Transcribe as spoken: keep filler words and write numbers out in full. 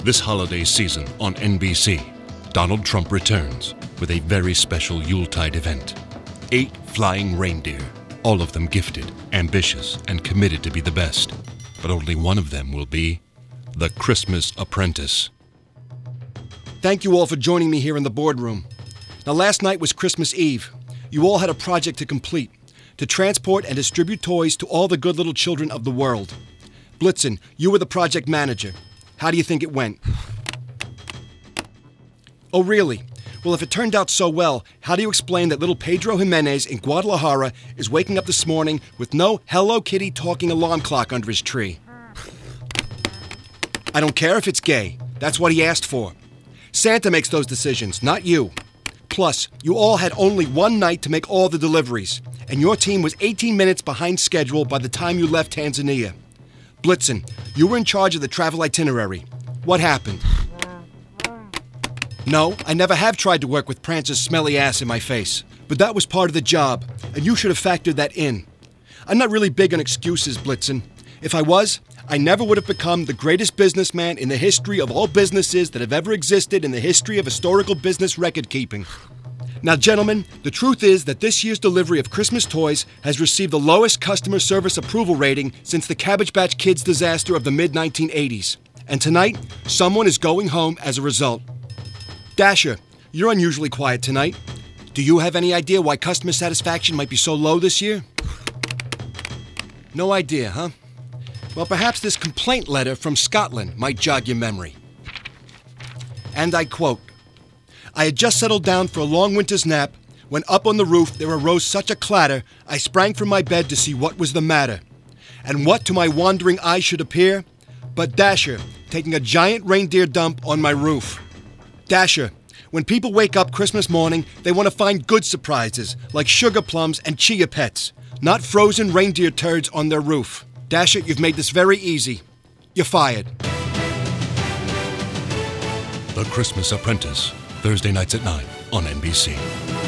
This holiday season on N B C, Donald Trump returns with a very special Yuletide event. Eight flying reindeer, all of them gifted, ambitious, and committed to be the best. But only one of them will be the Christmas Apprentice. Thank you all for joining me here in the boardroom. Now, last night was Christmas Eve. You all had a project to complete, to transport and distribute toys to all the good little children of the world. Blitzen, you were the project manager. How do you think it went? Oh, really? Well, if it turned out so well, how do you explain that little Pedro Jimenez in Guadalajara is waking up this morning with no Hello Kitty talking alarm clock under his tree? I don't care if it's gay. That's what he asked for. Santa makes those decisions, not you. Plus, you all had only one night to make all the deliveries, and your team was eighteen minutes behind schedule by the time you left Tanzania. Blitzen, you were in charge of the travel itinerary. What happened? No, I never have tried to work with Prancer's smelly ass in my face. But that was part of the job, and you should have factored that in. I'm not really big on excuses, Blitzen. If I was, I never would have become the greatest businessman in the history of all businesses that have ever existed in the history of historical business record-keeping. Now, gentlemen, the truth is that this year's delivery of Christmas toys has received the lowest customer service approval rating since the Cabbage Patch Kids disaster of the mid nineteen eighties. And tonight, someone is going home as a result. Dasher, you're unusually quiet tonight. Do you have any idea why customer satisfaction might be so low this year? No idea, huh? Well, perhaps this complaint letter from Scotland might jog your memory. And I quote, "I had just settled down for a long winter's nap when up on the roof there arose such a clatter, I sprang from my bed to see what was the matter. And what to my wandering eye should appear but Dasher taking a giant reindeer dump on my roof. Dasher, when people wake up Christmas morning, they want to find good surprises like sugar plums and chia pets, not frozen reindeer turds on their roof. Dasher, you've made this very easy. You're fired." The Christmas Apprentice, Thursday nights at nine on N B C.